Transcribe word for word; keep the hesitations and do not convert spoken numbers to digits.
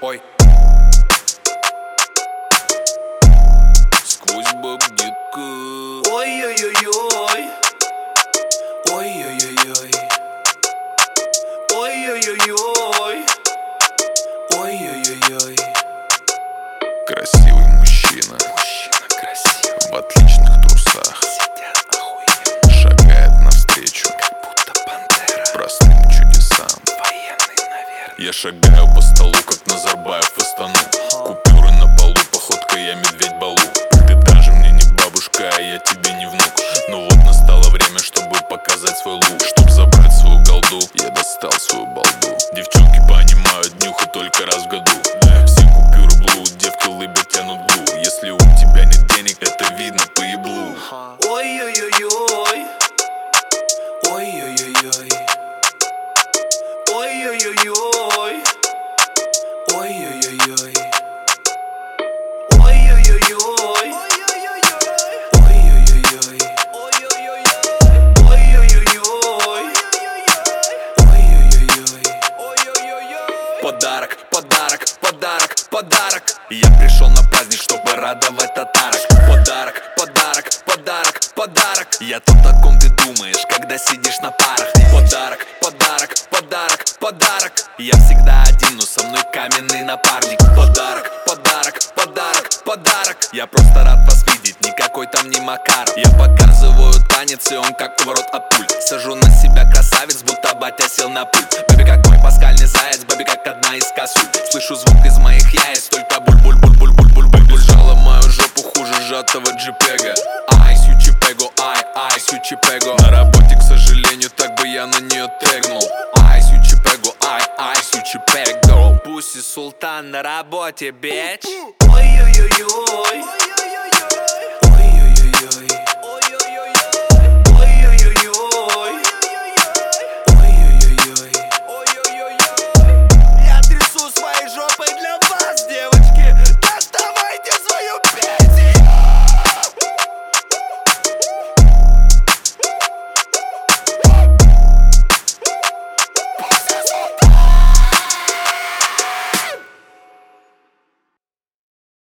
Ой. Сквозь бабдика. Ой-ой-ой-ой. Ой-ой-ой-ой. Ой-ой-ой-ой. Ой-ой-ой-ой. Красивый мужчина. Мужчина красивый. В отличных трусах. Сидят охуенно. Шагает навстречу Как будто пантера. простым чудесам. Военный, наверное. Я шагаю по столу, как Назарбаев и стану. Купюры на полу, походка я медведь Балу. Ты даже мне не бабушка, а я тебе не внук. Но вот настало время, чтобы показать свой лук. Чтоб забрать свою голду, я достал свою балду. Девчонки понимают, нюхать только раз в году. Все купюры блу, девки лыбы тянут глу. Если у тебя нет денег, это видно по еблу. Ой-ой-ой-ой. Ой-ой-ой-ой. Ой-ой-ой-ой. Ой-ой-ой-ой. Ой-ой-ой-ой. Ой-ой-ой-ой. Ой-ой-ой-ой. Подарок, подарок, подарок, подарок. Я пришел на праздник, чтобы радовать татарок. Подарок, подарок, подарок, подарок. Я то, о ком ты думаешь, когда сидишь на парах. Подарок, подарок, подарок, подарок. Я всегда один, но со мной каменный напарник. Подарок, подарок, подарок, подарок. Я просто рад вас видеть, никакой там не Макаров. Я показываю танец, и он как поворот от пуль. Сажу на себя красавец, будто батя сел на пульт. Бэби как мой паскальный заяц, бэби как одна из косуль. Слышу звук из моих яиц, только буль-буль-буль-буль-буль-буль-буль. Сжала мою жопу хуже сжатого джипега. Ай, сючипего, ай, ай, сючипего. На работе, к сожалению, так бы я на нее тегнул. Ай, сючипего, ай, ай, сючипего. Пусть и султан на работе, бич. Ой-ой-ой-ой.